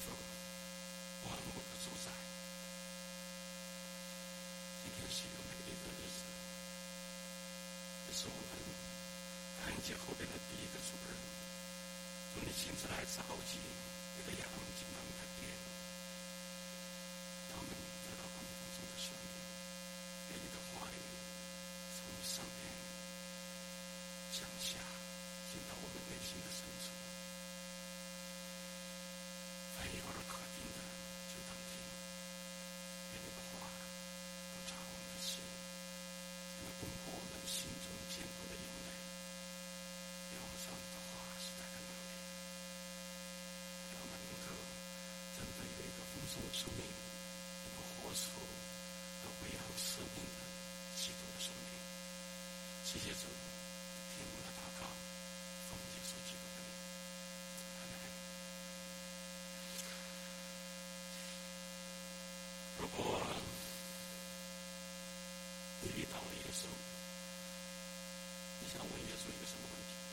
说万物的主宰。今天是一个美丽的日子，这是我们感恩节后边的第一个主日。主，你亲自来召集你的羊进到你的殿，让我们得到光复中的生命，给你的话语从上面降下，进到我们内心的深处。凡有耳可听的就当听，愿你的话都插我们的心，才能攻破我们心中坚固的营垒。要让你的话是带着能力，让我们能够真的有一个丰盛的生命，能够活出那为要生命的基督的生命。谢谢主，听我们的祷告，奉耶稣基督的名，阿门。如果你遇到了耶稣，你想问耶稣一个什么问题？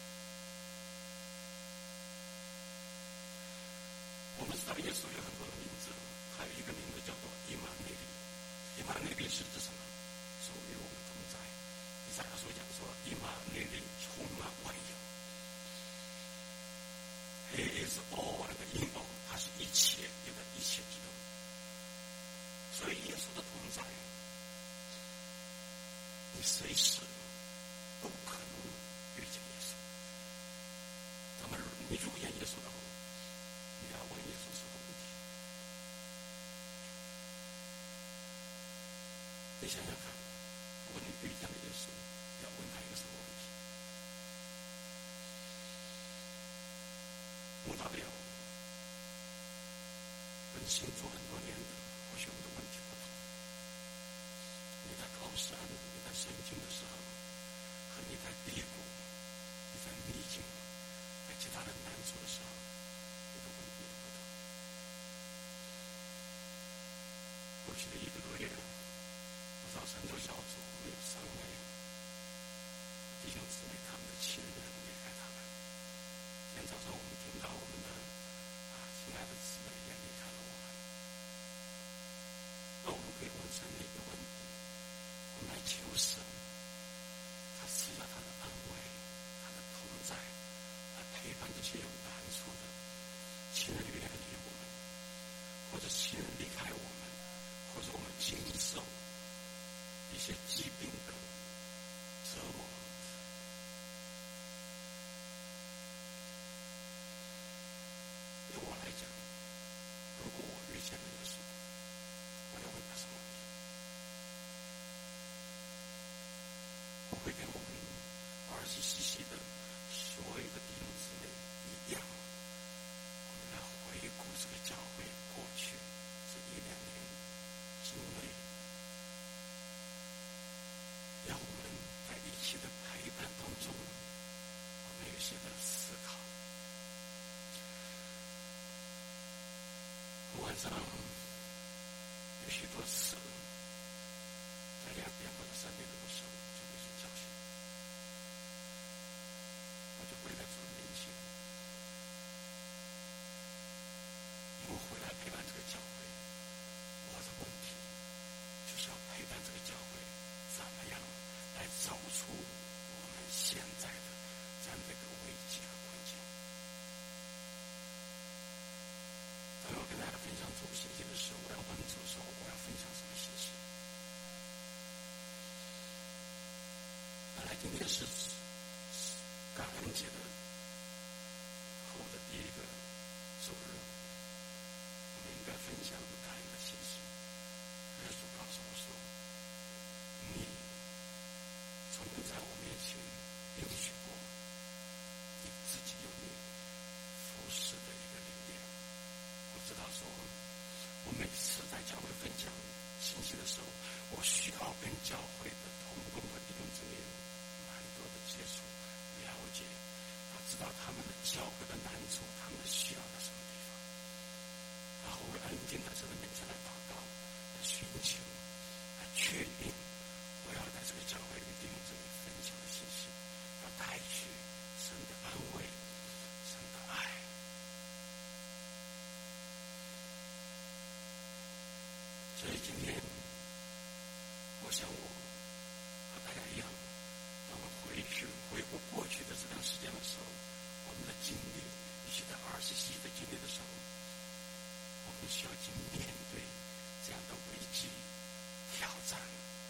我们知道耶稣有很多的名字，还有一个名字叫做以马内利。以马内利是指什么？主与我们同在。以赛亚书讲说，以马内利充满万有。He is all and in all， 他是一切有的一切之中。所以耶稣的同在，你随时都可能遇见耶稣。那么你入眼耶稣的后，你要问耶稣什么问题？你想想看，如果你遇见了耶稣，要问他一个什么问题？慕道友跟信主很多年的，或许我们的问题不同。你在高山，你在圣经的时候，和你在低谷，你在逆境，在其他人难处的时候，你的问题也不同。过去的1个多月，不少神州小组没有3位弟兄姊妹，他们的亲人离开他们。今天早上我们听到我们的亲爱的姊妹也离开了我们。那我们可以问神一个问题，我们来求神，他赐下他的安慰，他的同在，来陪伴这些有难处的亲人远离我们，或者亲人离开我们，或者我们经受一些疾病的折磨。对我来讲，如果我遇见了耶稣，我要问他什么问题？我会跟我们RCCC的所有的弟兄姊妹一样，我们来回顾这个教会过去这1-2年之内，让我们在一起的陪伴当中，我们有一些的思考。晚上有许多次在2点或者3点钟的时候就被叫醒，我就回来主的面前，因为回来陪伴这个教会，我的问题就是要陪伴这个教会怎么样来走出我们现在的这样的一个危机和困境。当我跟大家分享主信息的时候，我要问主说我要分享什么信息？本来今天是感恩节的后的第一个主日，我们应该分享感恩的信息。可是主告诉我说，你曾经在我面前应许过，你自己有你服侍的一个理念。我知道说，我每次在教会分享信息的时候，我需要跟教会的同工和弟兄姊妹蛮多的接触、了解，要知道他们的教会的难处，他们需要在什么地方，然后我安静在神的面前来祷告，来寻求，来确定我要在这个教会与弟兄姊妹分享的信息，要带去神的安慰、神的爱。 所以今天，我想我和大家一样，当我们回顾过去的这段时间的时候，我们的经历，尤其在20世纪的经历的时候，我们需要去面对这样的危机挑战。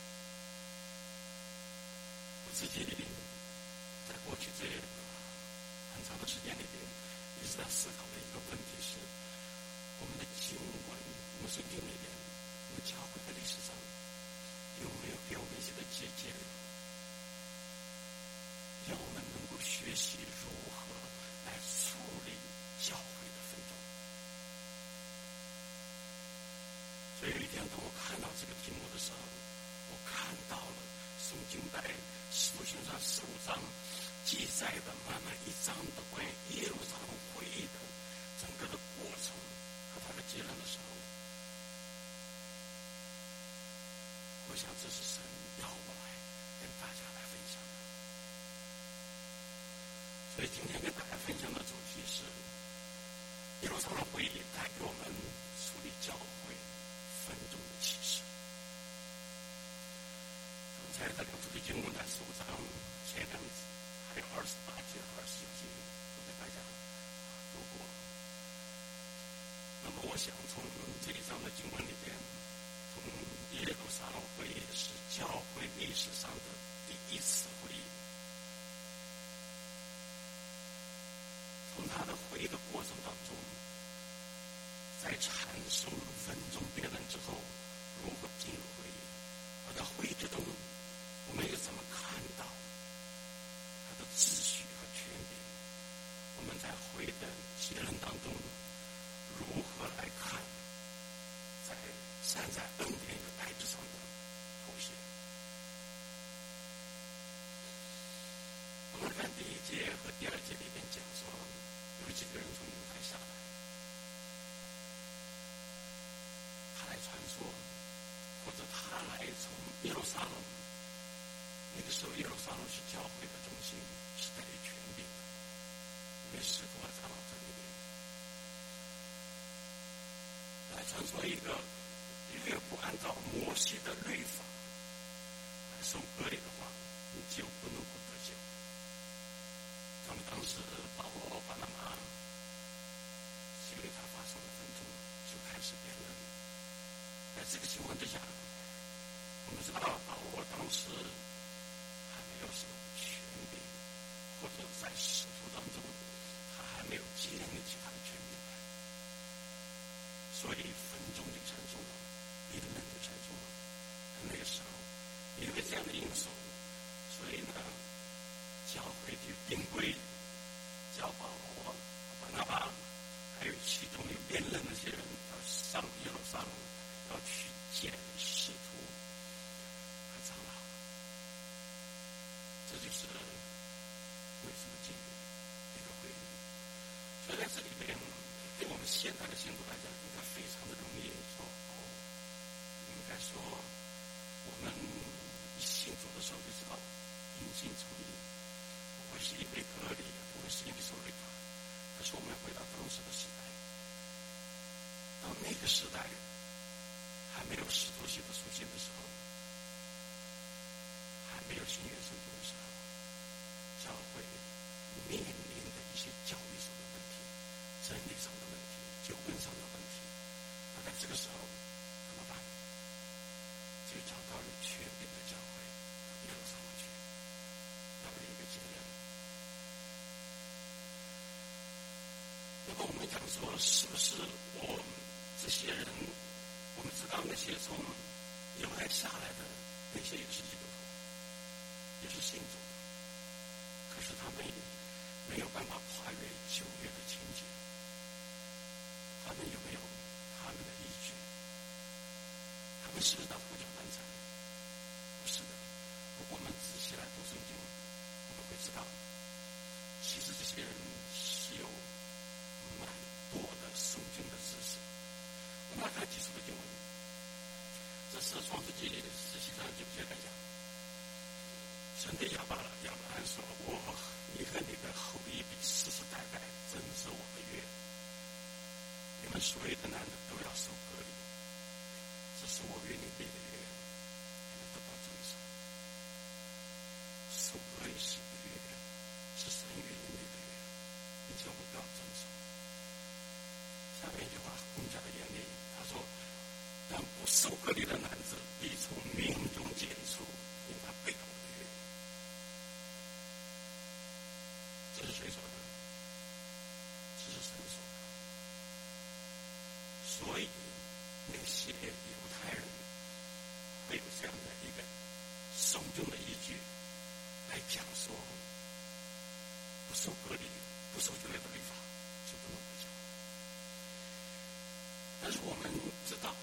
我自己在过去这很长的时间里边，一直在思考的一个问题是：我们的经文，我们圣经里边，我们教会的历史上，有没有给我们一些的借鉴，让我们能够学习如何来处理教会的纷争？所以有一天，当我看到这个题目的时候，我看到了圣经在使徒行传15章记载的满满一章的关于耶路撒冷会议的整个的过程和它的结论的时候，我想这是神要我来跟大家来分享的。所以今天跟大家分享的主题是耶路撒冷会议带给我们处理教会纷争的启示。刚才的两处的经文在15章前两节，还有28节和29节都给大家读过。那么我想从这一章的经文里边，从耶路撒冷会议是教会历史上的第一次会议，从他的会议的过程当中，在产生分众辩论之后，如何进入会议，而在会议之中，我们又怎么看到他的秩序和权柄？我们在会议的结论当中，如何来看在站在恩典与爱之上的妥协？我们看第一节和第二节里面讲说，有几个人从犹太下来，他来传说，或者他来从耶路撒冷。那个时候，耶路撒冷是教会的中心，是带有权柄的，因为使徒和长老在那边。来传说一个越不按照摩西的律法来受割礼的话，你就不能够得救。他们当时保罗、巴拿马因为他发生了纷争，就开始辩论。在这个情况之下，我们知道保罗当时还没有什么权柄，或者在使徒当中，他还没有建立起他的权柄来，所以分众就产生了，辩论就产生了。那个时候，因为这样的因素，所以呢，教会就定规，叫保罗、巴拿巴，还有其中有辩论那些人要上耶路撒冷，要去见使徒和长老。这就是为什么进入一个会议。所以在这里边，对我们现在的信徒来讲，应该非常的容易说，应该说，我们一信主的时候就知道，因信称义，不会是因为割礼，不会是因为受律法。可是我们回到当时的时代，当那个时代还没有使徒性的属性的时候，还没有新约圣经的时候，教会面临的一些教育上的问题、真理上的问题、救恩上的问题。那在这个时候怎么办？就找到了权柄的教会，耶路撒冷去，要有一个结论。那么我们讲说，是不是我们这些人，我们知道那些从犹太下来的那些也是基督徒，也是信主的，可是他们没有办法跨越旧约的情节，他们有没有他们的依据？他们是不是在胡搅蛮缠？不是的。如果我们仔细来读圣经，我们会知道，其实这些人是有蛮多的圣经的知识。我们来看几处的经文。这是创世纪17章9节来讲，神对亚伯拉罕说：“你和你的后裔必世世代代遵守我的约，你们所有的男人都要受割礼。”这是是我与你立的约，你们都要遵守。守割礼是一个约，是神与人立的约，并且我们都要遵守。下面一句话更加的严厉，他说：“但不守割礼的男子，必从民中剪除，因他背叛我的约。”这是谁说的？这是神说的。所以那些犹太人会有这样的一个성경的依据来讲说，不守割礼、不守旧约的律法是不能回教。但是我们知道，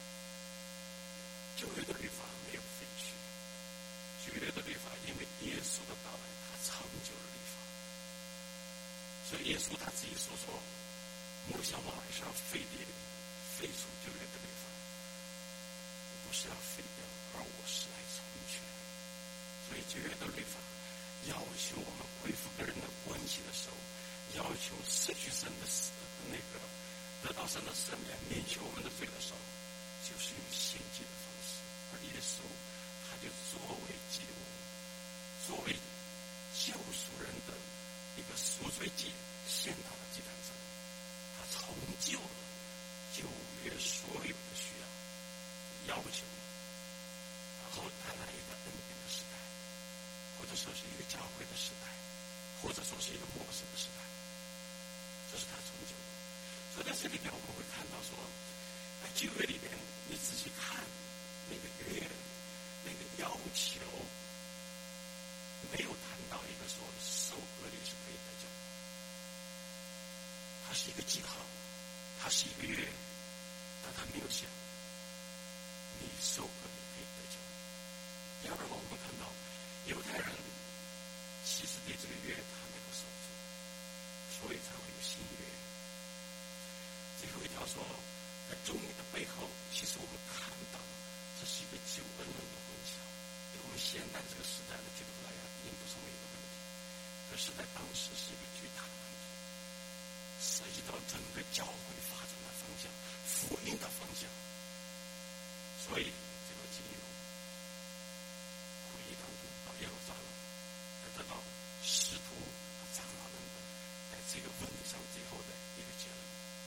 旧约的律法没有废去，旧约的律法因为耶稣的到来，他成就了律法。所以耶稣他自己说末向往来是要废除旧约的律法，不是要废掉，而我是来成全。所以旧约的律法要求我们恢复跟人的关系的时候，要求失去神的得到神的赦免，免去我们的罪的时候，就是用献祭的方式。而耶稣他就作为祭物，作为救赎人的一个赎罪祭，献到了祭坛上，他成就了旧约所有的需要求，然后带来一个恩典的时代，或者说是一个教会的时代，或者说是一个末世的时代，这是他成就的。所以在这里边我们会看到说，在旧约里边你仔细看那个约，那个要求没有谈到一个说受割礼是可以得救的，它是一个记号，它是一个约，但他没有讲你受割礼可以得救。第二个，我们看到犹太人其实对这个约他没有守住，所以才会有新约。最后一条说，在忠义的背后，其实我们看到这是一个救恩人的混淆。对我们现在这个时代的基督徒来讲，已经不是没有问题，可是在当时是一个巨大的问题，涉及到整个教会发展的方向、福音的方向。所以这个进入会议当中到耶路撒冷，才得到使徒和长老等等在这个问题上最后的一个结论。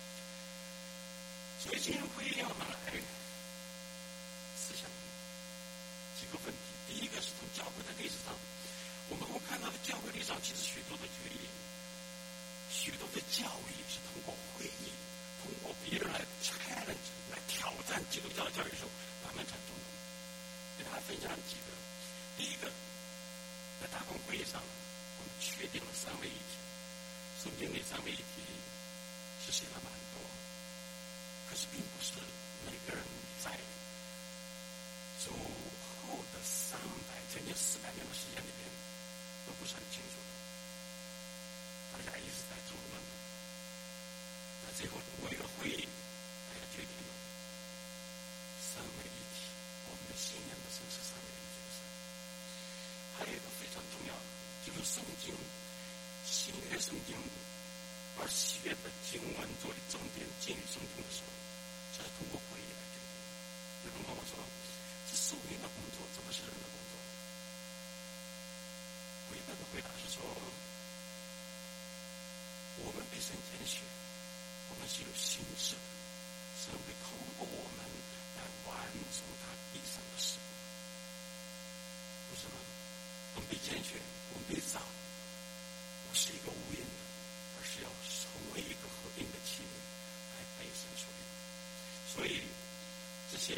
所以进入会议让我们来思想几个问题。第一个是从教会的历史上，我们会看到的教会历史上其实许多的决议、许多的教义是通过会议、通过别人来 challenge 来挑战基督教的教育的时候慢慢产生的。给大家分享几个。第一个，在大公会议上，我们确定了三位一体。圣经里三位一体是写了蛮多，可是并不是每个人在主后的将近400年的时间里边都不是很清楚的，大家一直在争论。那最后通过一个会议，大家决定了三位一体，我们的信仰的神是三位一体的神。还有一个非常重要的，就是圣经新约圣经而学的经文作为重点进入圣经的时候，这是通过会议来决定的。有人问我说，是属灵的工作，怎么是人的工作？我一般的回答是说，我们被神拣选，我们是有心智的，神会通过我们来完成他地上的事工。为什么？我们被拣选，我们被造，不是一个无因的，而是要成为一个合并的器皿来被神所用。所以这些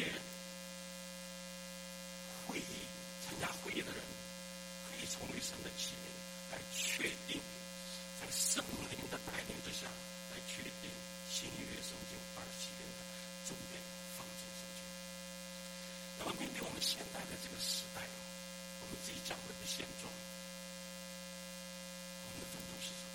会议参加会议的人可以成为神的器皿，来确定在圣灵的带领之下，来确定新约圣经27年的重点方针圣经。那么面对我们现在的这个时代，我们自己教会的现状，我们的奋斗是什么？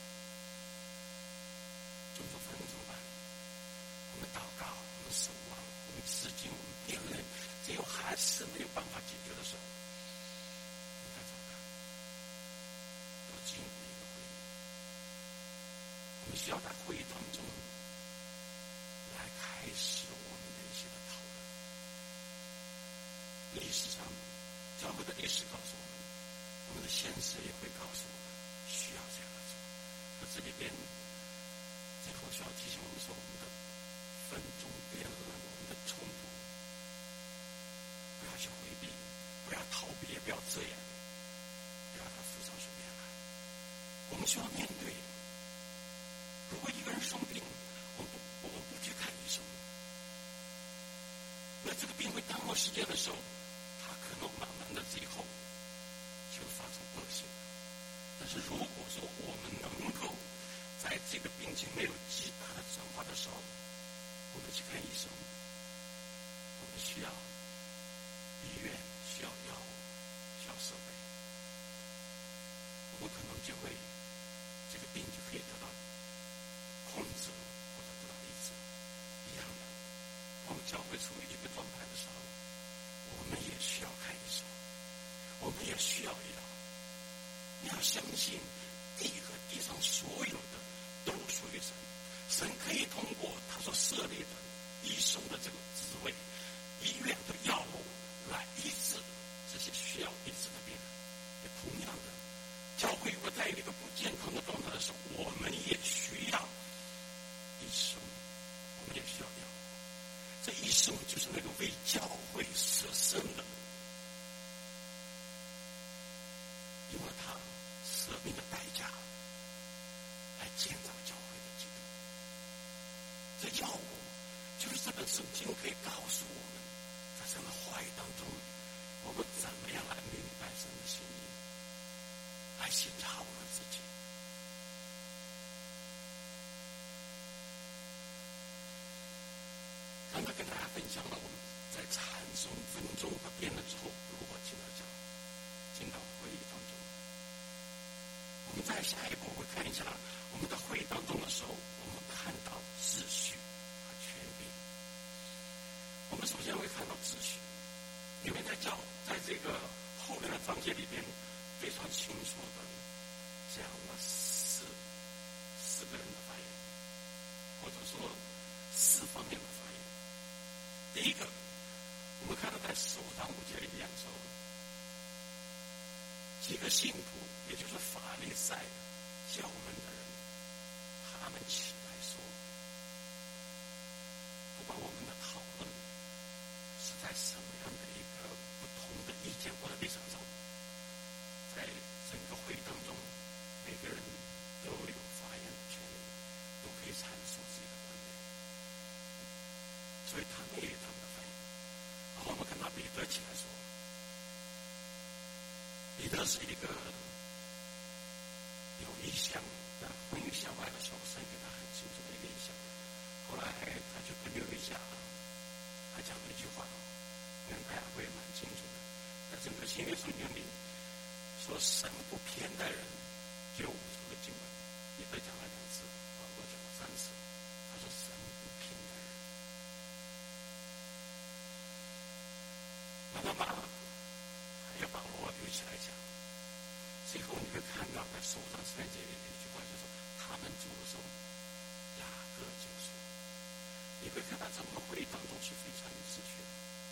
众说纷纭怎么办？我们祷告，我们守望，我们吃惊，我们辩论，最后还是没有办法解决的时候，应该怎么办？要进入一个会议，我们需要在会议当中来开始我们的一些的讨论。 史上，教会的历史告诉我们，我们的现实也会告诉我们，需要这样的做。而这里边最后需要提醒我们说，我们的分众辩论，我们的冲突，不要去回避，不要逃避，也不要遮掩，不要把它浮上水面来。我们需要面对。如果一个人生病，我们不去看医生，那这个病会耽误时间的时候，他可能慢慢的最后就发生恶性。但是如果说我们能够在这个病情没有极大的转化的时候，我们去看医生，我们需要医院，需要药物，需要设备，我们可能就会这个病就可以得到控制或者得到医治。一样的，我们教会处于一个状态的时候，我们也需要看医生，我们也需要医疗。你要相信地和地上所有的都属于神，神可以通过他所设立的医生的这个职位，医院的药物来医治这些需要医治的病人。也同样的，教会如果在一个不健康的状态的时候，我们也需要医生，我们也需要药物。这医生就是那个为教会舍身的，因为他舍命的代价来建造教会的基督。这药物就是这本圣经可以告诉我们，在神的话语当中，我们怎么样来明白神的心意，来审查我们自己。刚才跟大家分享了我们在禅诵分钟和辩论之后如何进到会议当中。我们在下一步会看一下我们的会议当中的时候，我们看到秩序和权柄。我们首先会看到秩序，因为在这个后面的章节里边非常清楚的讲了四个人的发言，或者说4方面的发言。第一个，我们看到在15章5节里面说，几个信徒，也就是法利赛教门的人，他们起来说，不管我们的讨论是在什么样的一个不同的意见或者立场上，在整个会议当中，每个人都有发言的权利，都可以阐述自己的观点，所以他们也有他们的发言。然后我们看到彼得起来说，彼得是一个有意向的婚姻向外的时候，神给他很清楚的一个意向。后来他就跟约一下，他讲了一句话，跟大家会蛮清楚的，在整个新约圣经里说神不偏待人，就5处的经文，彼得讲了2次，保罗讲了3次。他说神不偏待人。那么还有保罗又起来讲，最后你会看到在15章13节里的一句话，就是说他们主的时候，雅各就说，你会看到整个会议当中是非常有秩序的。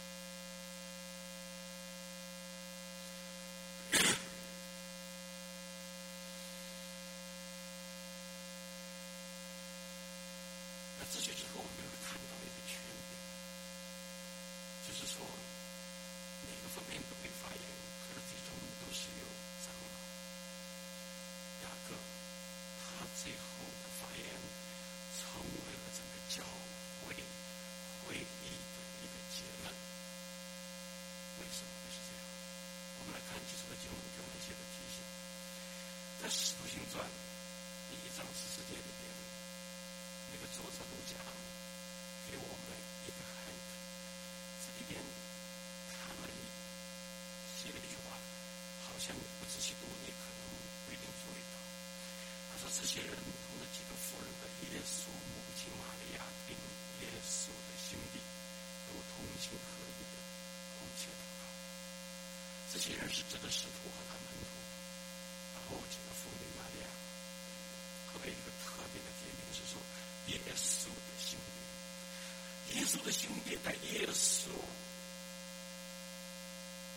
那秩序之后，我们会看到一个权柄，就是说每个方面都可以发言，可是最终都是由长老雅各，他最后的发言成为了整个教会会议的一个结论。为什么会是这样？我们来看基础的经文给我们一些的提醒。在《使徒行传》第1章14节里边，那个作者路加给我们一个很这里边他们写了一句话，好像不仔细读你可能不一定注意到。他说这些人同着几个妇人的耶稣母亲玛利亚并耶稣的兄弟都同心合意的同切祷告。这些人是指的使徒和他门徒，然后这个妇女玛利亚后面一个特别的节点是说耶稣的兄弟。耶稣的兄弟在耶稣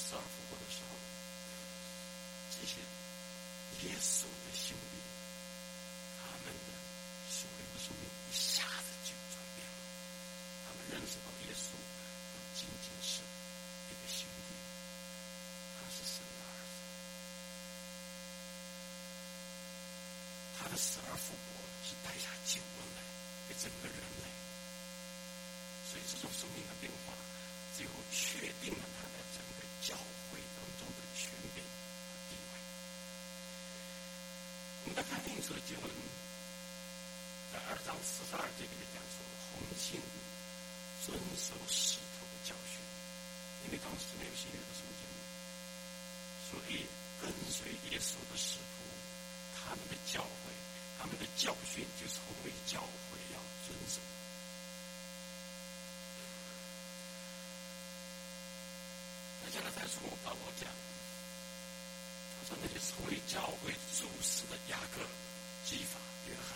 死而复活的时候，这些耶稣的心里，他们的属灵的生命一下子就转变了。他们认识到耶稣不仅仅是一个兄弟，他是神的儿子。他的死而复活是带下救恩来给整个人类，所以这种生命的变化最后确定了他在整个教会当中的权柄和地位。我们再看另一处的经文，在2章42节里面讲说，红信遵守使徒的教训，因为当时没有新约的圣经，所以跟随耶稣的使徒，他们的教会，他们的教训就成为教会要遵守。接下来再从保罗讲，他说那些成为教会主事的雅各、基法、约翰，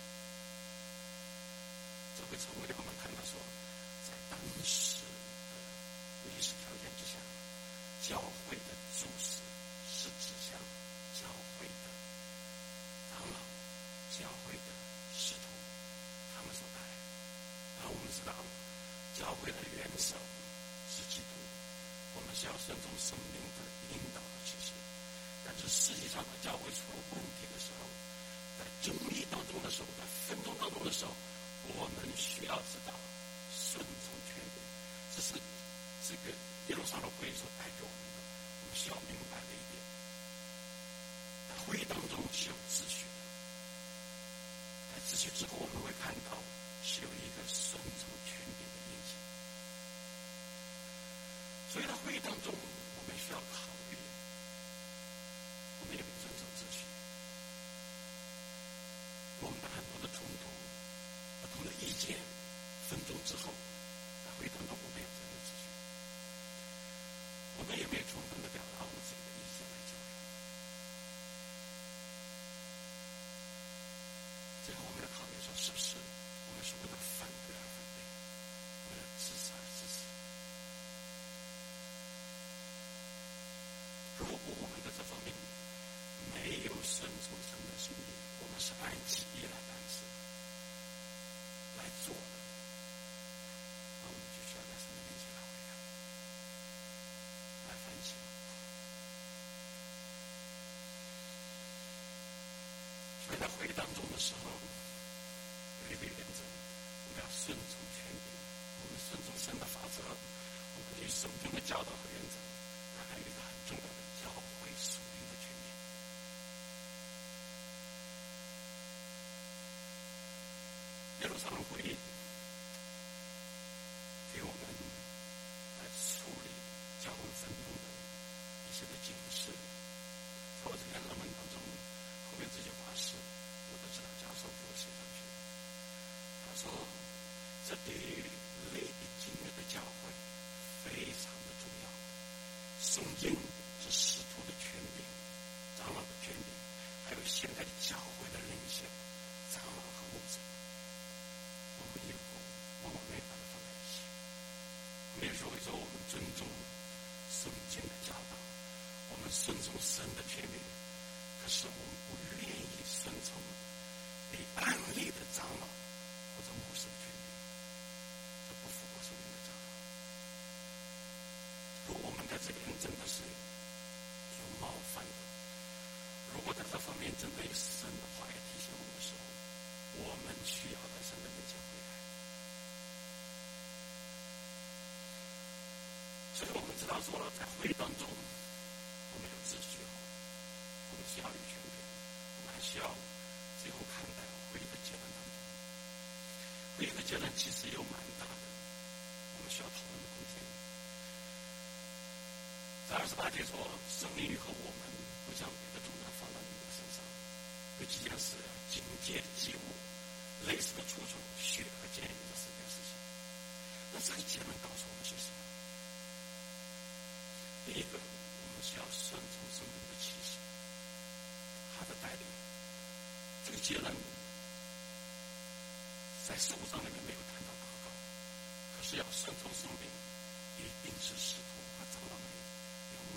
这会成为我们看到说，在当时的历史条件之下，教会的主事是指向教会的长老、教会的使徒，他们所带来。然后我们知道，教会的元首是基督，我们需要顺从圣灵的引导和指示。但是实际上，教会出了问题的时候，在争议当中的时候，在纷争当中的时候，我们需要知道顺从权柄，这是这个耶路撒冷会议所带给我们的。我们需要明白的一点，在会议当中是有秩序的，在秩序之后，我们会看到是有一个顺从权柄的印记。所以在会议当中，我们需要考虑，我们有没有遵守秩序？我们把很多的冲突、不同的意见、纷争之后，在会议当中我们有遵守秩序。我们有没有充分的表达我们自己的意见来交流？最后我们要考虑说，是不是我们是为了反对而反对，为了支持而支持？如果我们在这方面没有顺从神的心意，我们是按己意来办事来做的，那我们就需要在神的面前来悔改，来反省。所以在会议当中的时候，有一个原则，我们要顺从权柄，我们顺从神的法则，我们对圣经的教导和原则。还有一个很重要的教会属灵的权柄。耶路撒冷会议给我们在处理教会纷争的一些的警示。在我这篇论文当中，后面这句话是我的指导教授给我写上去的。他说，这对于类比今日的教会非常的重要。圣经是使徒的权柄、长老的权柄，还有现在教会的领袖、长老和牧者。我们有空往往没有把它放在一起。我们有时候会说，我们尊重圣经的教导，我们顺从神的权柄，可是我们不愿意顺从被安立的长老或者牧师的权柄，这不符合圣经的教导。如果我们在这边真的是有冒犯的，如果在这方面真的有神的话也提醒我们的时候，我们需要在神的面前悔改。所以我们知道说，在会议当中，我们有秩序，我们需要有权柄，我们还需要最后看待会议的结论当中。会议的结论其实有蛮大的，我们需要讨论的空间。在28节说，圣灵与和我们不将别的重担放到你们身上，有几件事要警戒祭物，类似的出处，血和监狱这4件事情。那这个结论告诉我们些什么？第一个，我们需要顺从圣灵的启示，他的带领。这个结论在15章里面没有谈到祷告，可是要顺从圣灵，一定是使徒和长老们有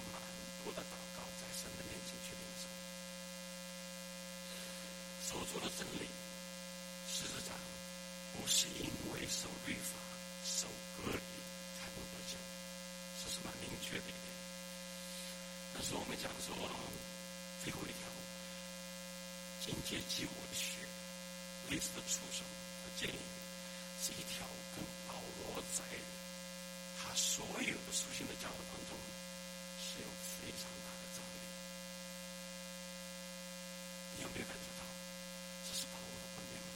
出的真理，事实上不是因为受律法、受割礼才能得救，这是蛮明确的一点。但是我们讲说最后一条，今天基我的血，类似的出手和建议，是一条跟保罗在他所有的书信的教导当中是有非常大的张力。你有没有感觉到这是保罗的观点吗？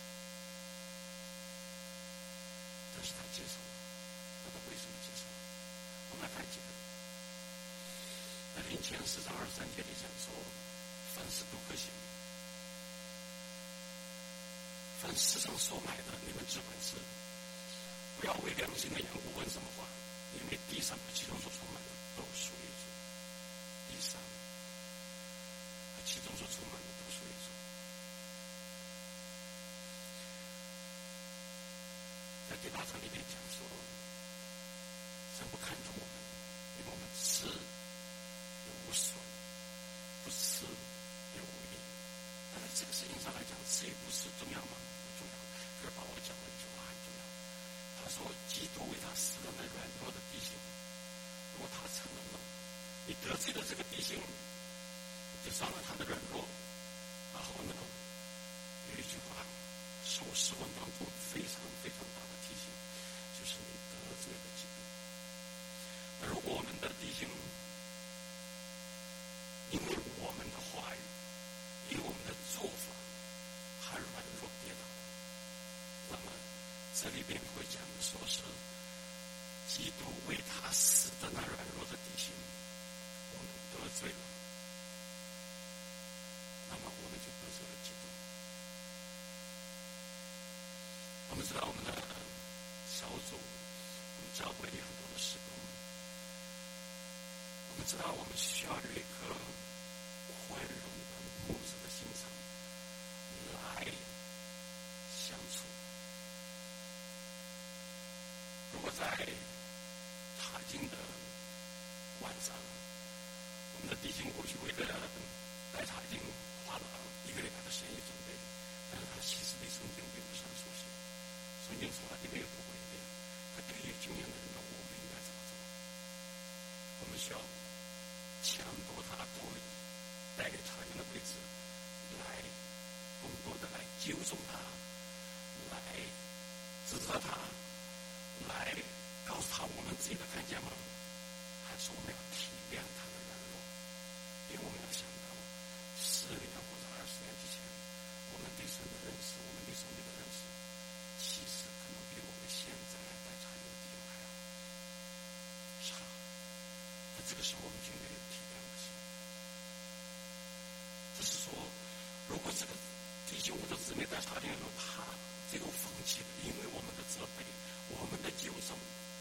但是他接受了，那他为什么接受？我们来看几个。在林前4章23节里讲说，凡事都可行，凡世上所买的，你们只管吃，不要为良心的缘故问什么话，因为地上和其中所充满的都属于主。地上和其中所充满的都属于主。在第8章里面讲说，神不看重我们，因为我们吃有无损，不吃有无益。但是这个事情上来讲，吃与不吃重要吗？不重要。可是保罗讲了一句话很重要，他说基督为他死的那软弱的弟兄，如果他承认了你得罪的这个弟兄，就伤了他的软弱，然后呢，有一句话是我诗文当中非常非常大的提醒，就是你得罪了基督。那如果我们的弟兄因为我们的话语，因为我们的做法，他软弱跌倒，那么这里边会讲的说是基督为他死的那软弱的弟兄，我们得罪了，那么我们就得罪了基督。我们知道我们的小组，我们教会里很多的事工，我们知道我们需要有一颗宽容的牧者的心肠来相处。如果在查经的晚上，我们的弟兄过去为了来查经花了1个礼拜的时间准备，但是他其实对圣经并不是很熟悉，圣经从来就没有读过一遍。他对于经验的人呢，我们应该怎么做？我们需要强夺他脱离带给查经的位置，来更多的来纠正他，来指责他，来告诉他我们自己的看见吗？还是我们要体谅他的软弱？因为我们要想到10年或者20年之前，我们对神的认识，我们对圣经的认识，其实可能比我们现在在查经的弟兄还要差。那这个时候我们就应该有体谅的心。只是说，如果这个弟兄或者姊妹在查经的时候，他最后放弃了，因为我们的责备，我们的纠正，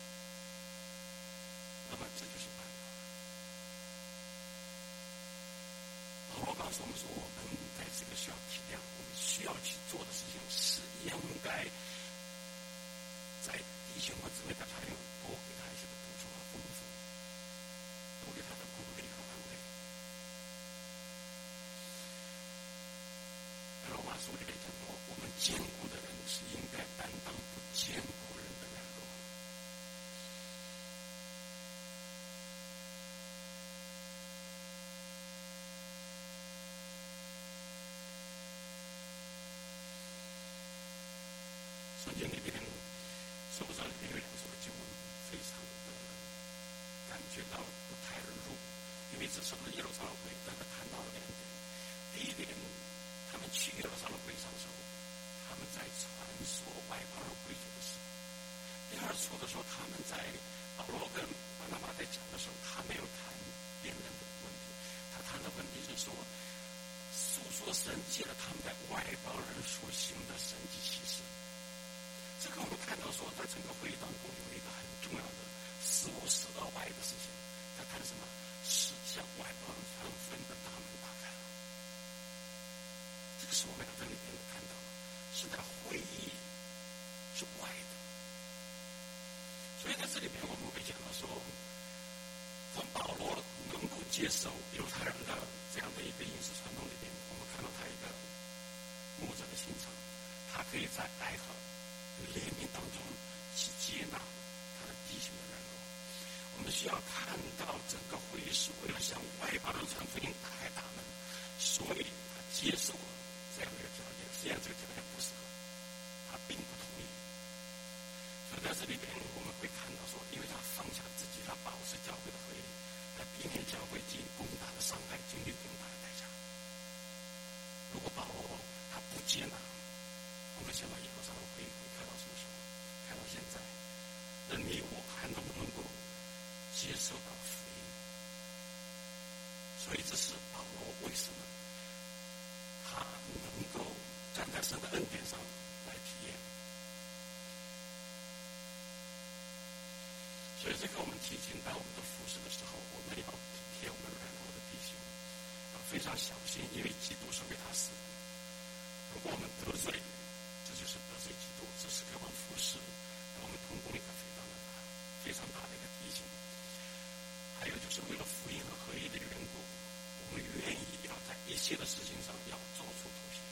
那么这就是办法。保罗告诉我们说，我们在这个需要体谅，我们需要去做的事情是应该在弟兄和姊妹在查经多给他一些的补充和丰富，多给他的鼓励和安慰。罗马书里面讲过，我们坚固的人是应该担当不坚固人的软弱。圣经里边手上里面有2处的经文，非常的感觉到不太入，因为这是耶路撒冷会，但是谈到了2点。第一点，他们去耶路撒冷会上的时候，他们在传说外邦人归主的事。第二处的时候，他们在保罗跟巴拿马在讲的时候，他没有谈别人的问题，他谈的问题是说，诉说神借了他们在外邦人所行的神迹奇事。这个我们看到说，在整个会议当中有一个很重要的使我使到外的事情，他谈什么？是向外邦人传福音的大门打开了。这个是我们要在里面看到的，是在会议之外的。所以在这里面我们会讲到说，从保罗能够接受犹太人的这样的一个饮食传统里面，我们看到他一个可以在爱和怜悯当中去接纳他的弟兄的软弱。我们需要看到整个会议是为了向外邦人传福音打开大门，所以他接受了这样的一个条件。虽然这个条件不适合，他并不同意。所以在这里边我们会看到说，因为他放下自己，他保持教会的合一，他避免教会经历更大的伤害，经历更大的代价。如果保罗他不接纳，我们想到以后上的会议会开到什么时候？开到现在，那你我还能不能够接受到福音？所以这是保罗为什么他能够站在神的恩典上来体验。所以这个我们提醒到我们的服事的时候，我们要体贴我们软弱的弟兄，要非常小心，因为基督是为他死的。如果我们得罪，这就是得罪基督，这是给我们服事，给我们同工一个非常大的一个提醒。还有就是为了福音和合一的缘故，我们愿意要在一切的事情上要做出妥协。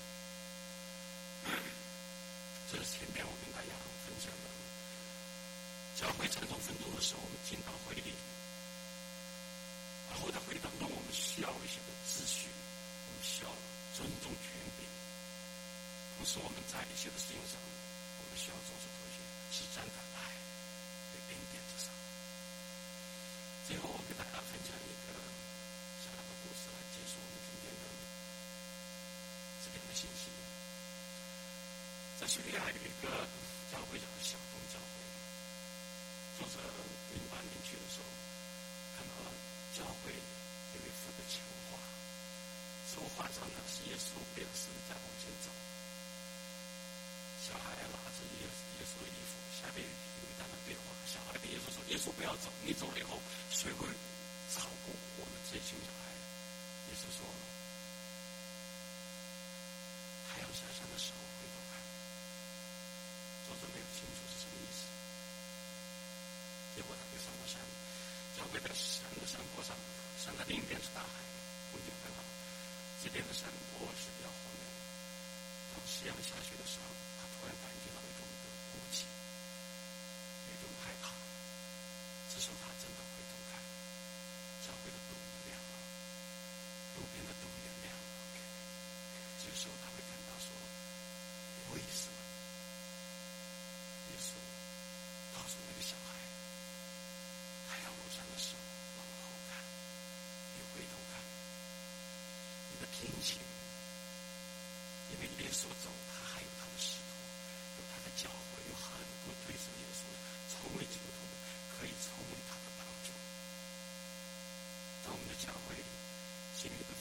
这是前面我跟大家分享的，教会产生纷争的时候，我们进到会议，然后在会议当中，我们需要一些的秩序，我们需要尊重权柄。同时，我们在一些的事情上，我们需要做出妥协，是站在爱与恩典之上。最后，我给大家分享一个小小的故事来结束我们今天的这边的信息。在叙利亚有一个教会叫做小东教会，作者08年去的时候，看到了教会有一幅的墙画，这幅画上呢是耶稣背着十字架往前走。小孩拿着耶稣的衣服，下面有一段的对话。小孩跟耶稣说：“耶稣不要走，你走了以后，谁会照顾我们这群小孩？”耶稣说：“太阳下山的时候回头看。”作者没有清楚是什么意思。结果他就上了山，教会在山的山坡上，山的另一边是大海，风景很好。这边的山坡是比较荒凉。当夕阳下去的时候，他突然感觉到一种孤寂，有一种害怕。这时候他真的回头看，教会的灯亮了，路边的灯也亮了。这个时候他会感到说，为什么？耶稣告诉那个小孩，太阳落山的时候往后看，你回头看，你的平静。因为耶稣走，他还有他的使徒，有他的教会，有很多追随耶稣从未基督徒的，可以成为他的帮助。当我们的教会经历的